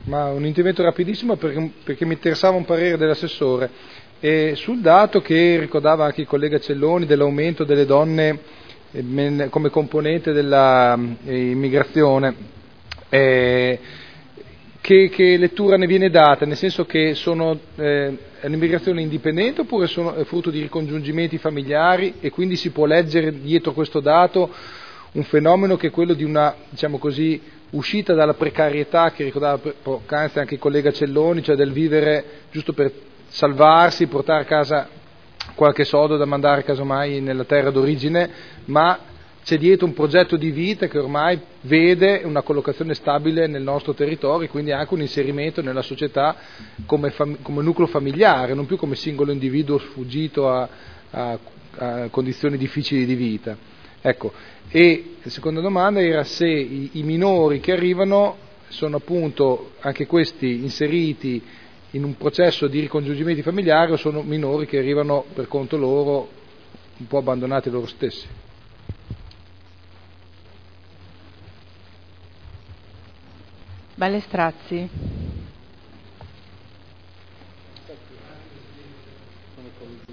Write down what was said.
Ma un intervento rapidissimo perché mi interessava un parere dell'assessore sul dato che ricordava anche il collega Celloni dell'aumento delle donne come componente dell'immigrazione. Che lettura ne viene data? Nel senso che è un'immigrazione indipendente oppure è frutto di ricongiungimenti familiari, e quindi si può leggere dietro questo dato un fenomeno che è quello di una, diciamo così, uscita dalla precarietà che ricordava poc'anzi anche il collega Celloni, cioè del vivere giusto per salvarsi, portare a casa qualche soldo da mandare casomai nella terra d'origine, ma c'è dietro un progetto di vita che ormai vede una collocazione stabile nel nostro territorio e quindi anche un inserimento nella società come nucleo familiare, non più come singolo individuo sfuggito a condizioni difficili di vita. Ecco, e la seconda domanda era se i minori che arrivano sono appunto anche questi inseriti in un processo di ricongiungimenti familiari o sono minori che arrivano per conto loro, un po' abbandonati loro stessi. Balestrazzi.